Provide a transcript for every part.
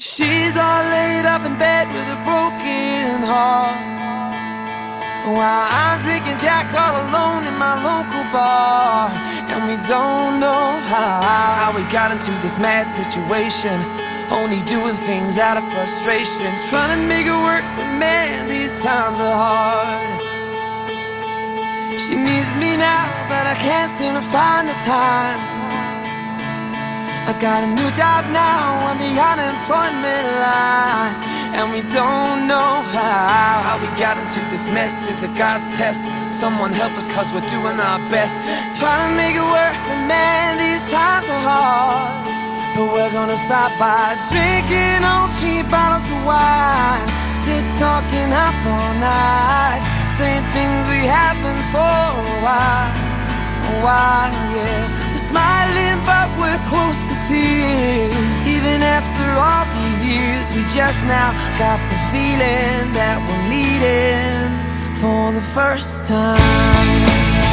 She's all laid up in bed with a broken heart, while I'm drinking Jack all alone in my local bar. And we don't know how we got into this mad situation, only doing things out of frustration, trying to make it work, but man, these times are hard. She needs me now, but I can't seem to find the time. I got a new job now on the unemployment line, and we don't know how we got into this mess. It's a God's test. Someone help us, cause we're doing our best, trying to make it work, but man, these times are hard. But we're gonna stop by drinking on cheap bottles of wine, sit talking up all night, saying things we haven't for a while, yeah. We're smiling but we're close to tears. Even after all these years, we just now got the feeling that we're meeting for the first time.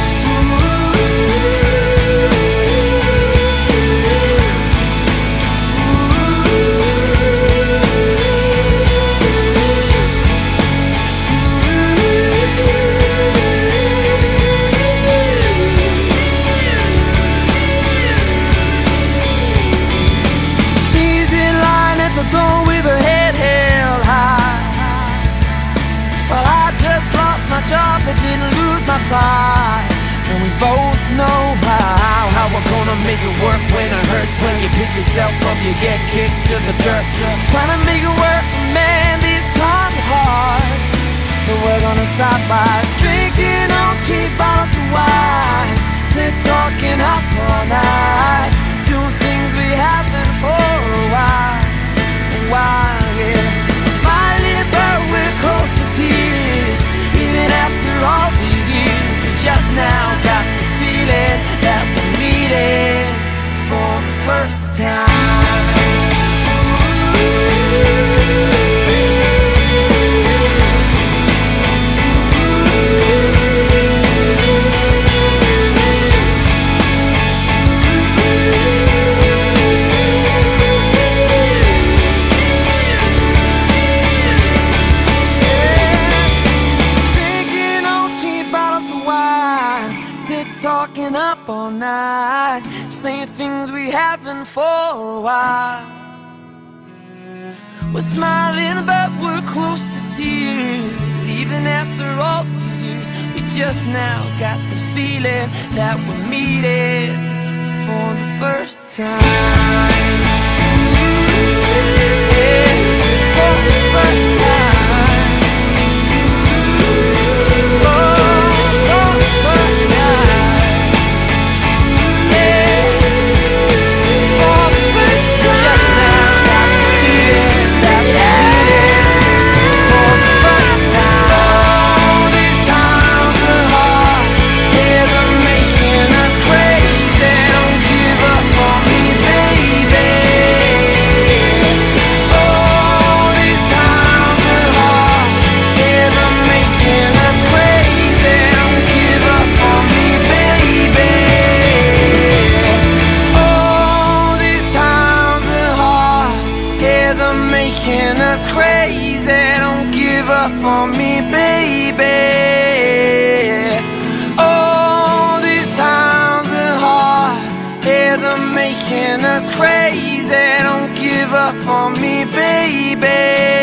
With her head held high, well, I just lost my job but didn't lose my pride. And we both know how we're gonna make it work when it hurts. When you pick yourself up, you get kicked to the dirt, trying to make it work, man, these times are hard. But we're gonna stop by drinking on cheap bottles of wine, sit talking up all night, doing things we haven't for a while, yeah. Smiling but we're close to tears. Even after all these years, we just now got the feeling that we're meeting for the first time. Talking up all night, saying things we haven't for a while. We're smiling but we're close to tears. Even after all these years, we just now got the feeling that we're meeting for the first time. Yeah, for the first time. Making us crazy, don't give up on me, baby. Oh, these times are hard, yeah, they're making us crazy, don't give up on me, baby.